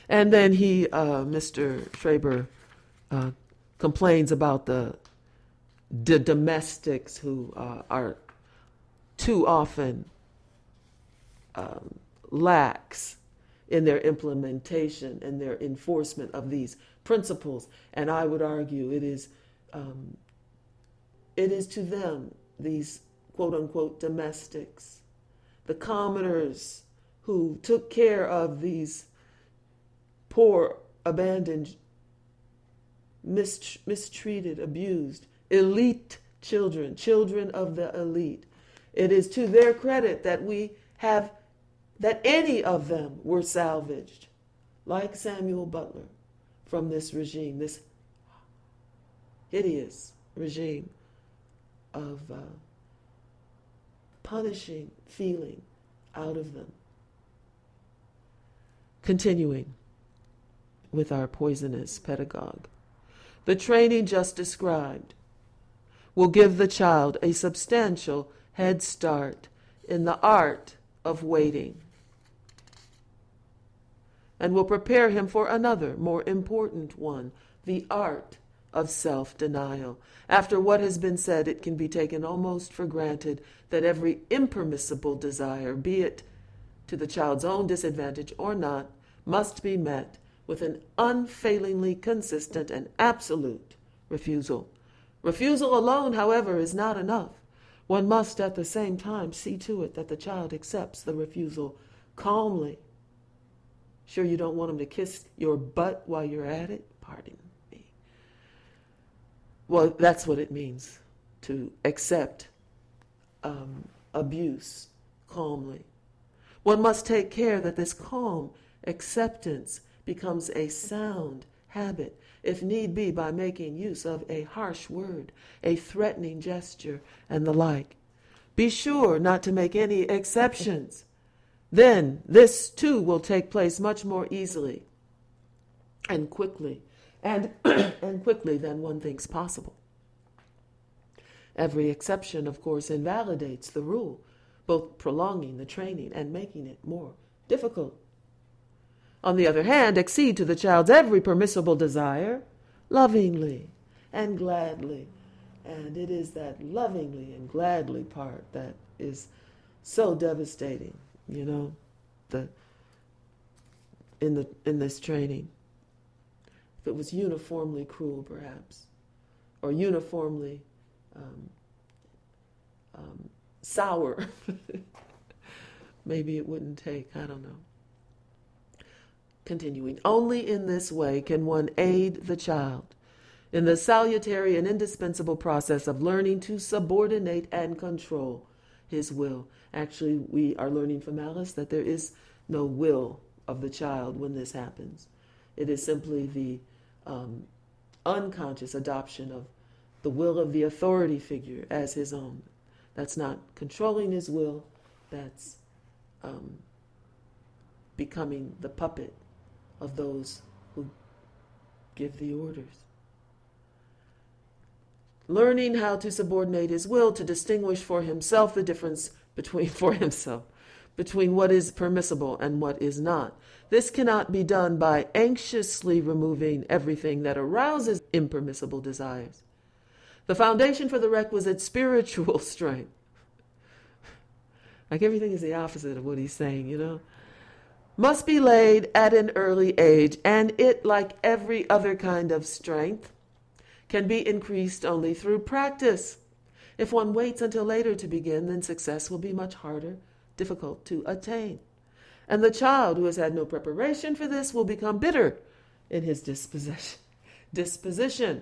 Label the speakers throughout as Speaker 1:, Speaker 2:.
Speaker 1: And then Mr. Schreber, complains about the domestics who are too often lax in their implementation and their enforcement of these principles. And I would argue it is to them, these quote-unquote domestics, the commoners who took care of these poor, abandoned, mistreated, abused, elite children, children of the elite. It is to their credit that that any of them were salvaged, like Samuel Butler, from this regime, this hideous regime of punishing feeling out of them. Continuing with our poisonous pedagogue. The training just described will give the child a substantial head start in the art of waiting, and will prepare him for another, more important one, the art of self-denial. After what has been said, it can be taken almost for granted that every impermissible desire, be it to the child's own disadvantage or not, must be met with an unfailingly consistent and absolute refusal. Refusal alone, however, is not enough. One must at the same time see to it that the child accepts the refusal calmly. Sure you don't want him to kiss your butt while you're at it? Pardon me. Well, that's what it means to accept abuse calmly. One must take care that this calm acceptance becomes a sound habit, if need be by making use of a harsh word, a threatening gesture, and the like. Be sure not to make any exceptions. Then this too will take place much more easily and quickly, and quickly than one thinks possible. Every exception, of course, invalidates the rule, both prolonging the training and making it more difficult. On the other hand, accede to the child's every permissible desire, lovingly and gladly. And it is that lovingly and gladly part that is so devastating, in this training. If it was uniformly cruel, perhaps, or uniformly sour, maybe it wouldn't take, I don't know. Continuing, only in this way can one aid the child in the salutary and indispensable process of learning to subordinate and control his will. Actually, we are learning from Alice that there is no will of the child when this happens. It is simply the unconscious adoption of the will of the authority figure as his own. That's not controlling his will, that's becoming the puppet of those who give the orders. Learning how to subordinate his will to distinguish for himself the difference between what is permissible and what is not. This cannot be done by anxiously removing everything that arouses impermissible desires. The foundation for the requisite spiritual strength, like everything is the opposite of what he's saying, must be laid at an early age, and it, like every other kind of strength, can be increased only through practice. If one waits until later to begin, then success will be much harder, difficult to attain. And the child who has had no preparation for this will become bitter in his disposition.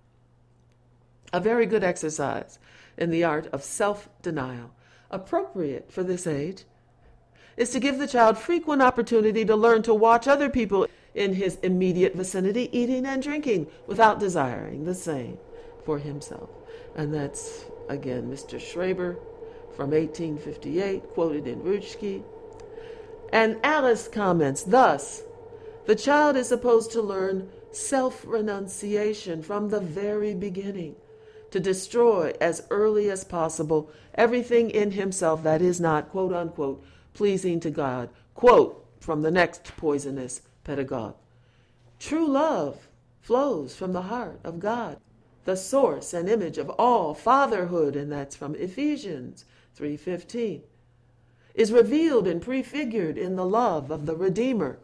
Speaker 1: A very good exercise in the art of self-denial, appropriate for this age, is to give the child frequent opportunity to learn to watch other people in his immediate vicinity eating and drinking without desiring the same for himself. And that's, again, Mr. Schreber from 1858, quoted in Rutschke. And Alice comments, thus, the child is supposed to learn self-renunciation from the very beginning, to destroy as early as possible everything in himself that is not, quote unquote, pleasing to God. Quote from the next poisonous pedagogue. True love flows from the heart of God, the source and image of all fatherhood, and that's from Ephesians 3:15, is revealed and prefigured in the love of the Redeemer.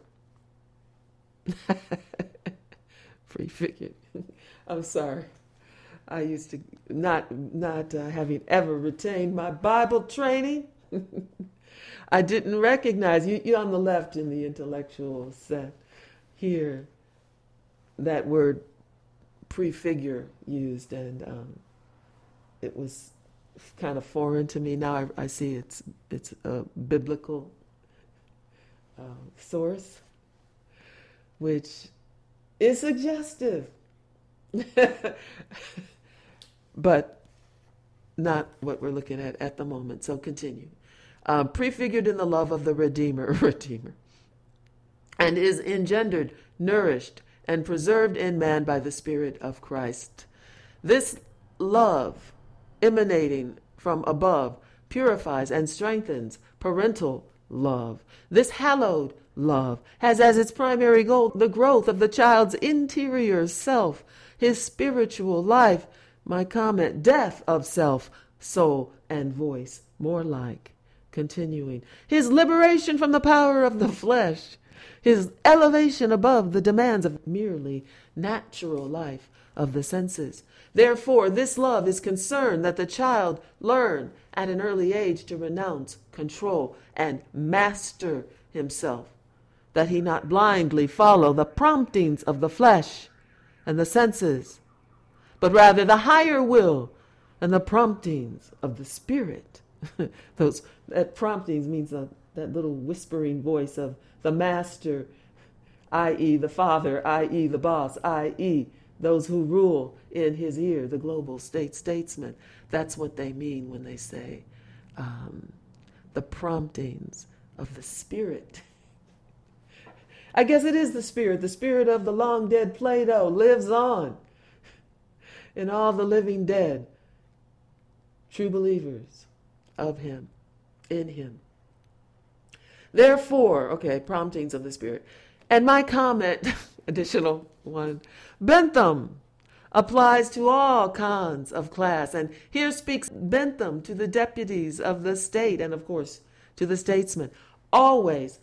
Speaker 1: Prefigured. I'm sorry. I used to not having ever retained my Bible training. I didn't recognize you on the left in the intellectual set here that word prefigure used, and it was kind of foreign to me. Now I see it's a biblical source, which is suggestive, but not what we're looking at the moment. So continue. Prefigured in the love of the Redeemer, and is engendered, nourished, and preserved in man by the Spirit of Christ. This love, emanating from above, purifies and strengthens parental love. This hallowed love has as its primary goal the growth of the child's interior self, his spiritual life. My comment, death of self, soul, and voice, more like. Continuing, his liberation from the power of the flesh, his elevation above the demands of merely natural life of the senses. Therefore, this love is concerned that the child learn at an early age to renounce, control, and master himself, that he not blindly follow the promptings of the flesh and the senses, but rather the higher will and the promptings of the Spirit. That promptings means that little whispering voice of the master, i.e. the father, i.e. the boss, i.e. those who rule in his ear, the global statesman. That's what they mean when they say the promptings of the Spirit. I guess it is the Spirit of the long dead Plato lives on in all the living dead, true believers of him, in him. Therefore, promptings of the Spirit. And my comment, additional one, Bentham applies to all cons of class. And here speaks Bentham to the deputies of the state and, of course, to the statesmen. Always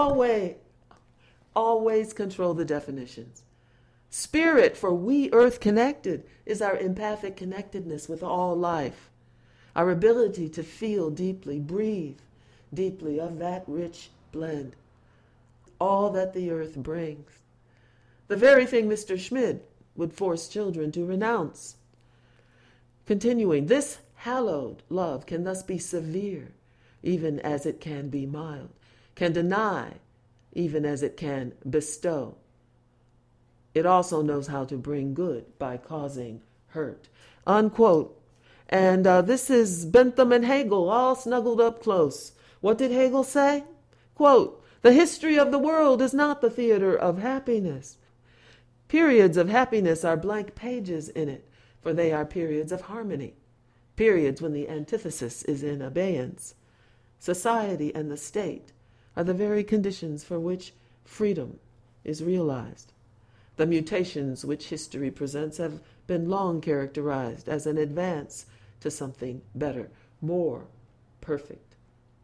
Speaker 1: control the definitions. Spirit, for we earth connected, is our empathic connectedness with all life. Our ability to feel deeply, breathe deeply of that rich blend. All that the earth brings. The very thing Mr. Schmid would force children to renounce. Continuing, this hallowed love can thus be severe, even as it can be mild, can deny, even as it can bestow. It also knows how to bring good by causing hurt. Unquote. And this is Bentham and Hegel all snuggled up close. What did Hegel say? Quote, the history of the world is not the theater of happiness. Periods of happiness are blank pages in it, for they are periods of harmony, periods when the antithesis is in abeyance. Society and the state are the very conditions for which freedom is realized. The mutations which history presents have been long characterized as an advance to something better, more perfect.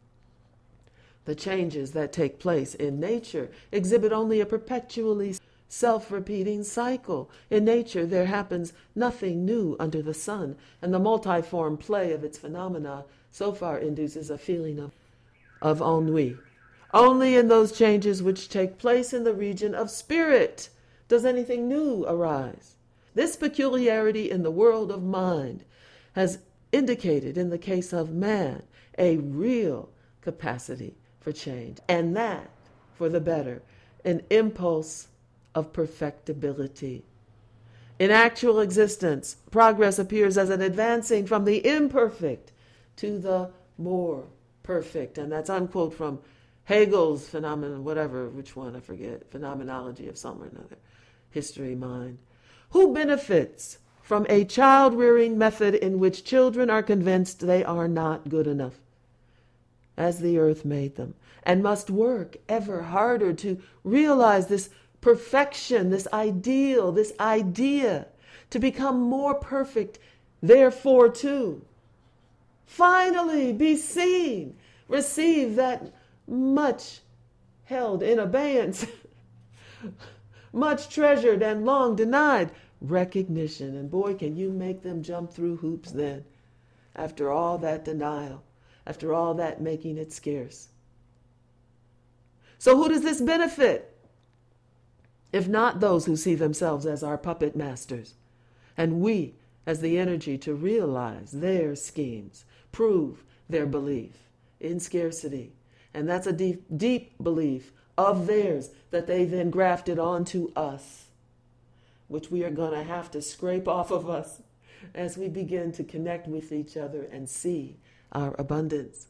Speaker 1: The changes that take place in nature exhibit only a perpetually self-repeating cycle. In nature, there happens nothing new under the sun, and the multiform play of its phenomena so far induces a feeling of ennui. Only in those changes which take place in the region of spirit does anything new arise. This peculiarity in the world of mind has indicated in the case of man a real capacity for change, and that for the better, an impulse of perfectibility. In actual existence, progress appears as an advancing from the imperfect to the more perfect, and that's unquote from Hegel's phenomenon, whatever, which one, I forget, phenomenology of some or another, history, mind. Who benefits from a child-rearing method in which children are convinced they are not good enough? as the earth made them, and must work ever harder to realize this perfection, this ideal, this idea, to become more perfect, therefore too. Finally be seen, receive that much held in abeyance, much treasured and long denied recognition. And boy, can you make them jump through hoops then, after all that denial, after all that making it scarce. So who does this benefit? If not those who see themselves as our puppet masters, and we as the energy to realize their schemes, prove their belief in scarcity. And that's a deep, deep belief of theirs that they then grafted onto us, which we are going to have to scrape off of us as we begin to connect with each other and see our abundance.